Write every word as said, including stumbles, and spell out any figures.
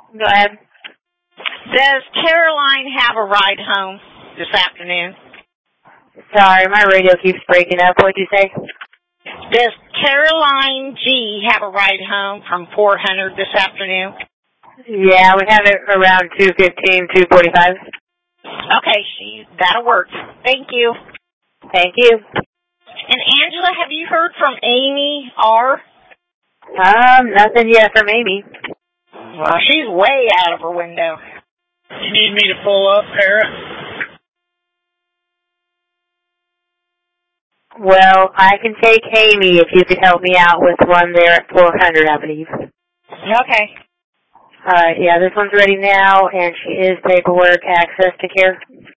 Go ahead. Does Caroline have a ride home this afternoon? Sorry, my radio keeps breaking up. What'd you say? Does Caroline G have a ride home from four hundred this afternoon? Yeah, we have it around two fifteen, two forty-five. Okay, she, that'll work. Thank you. Thank you. And Angela, have you heard from Amy R? Um, nothing yet from Amy. Well, she's way out of her window. You need me to pull up, Parrot? Well, I can take Amy if you could help me out with one there at four hundred, I believe. Okay. Alright, yeah, this one's ready now, and she is paperwork access to care.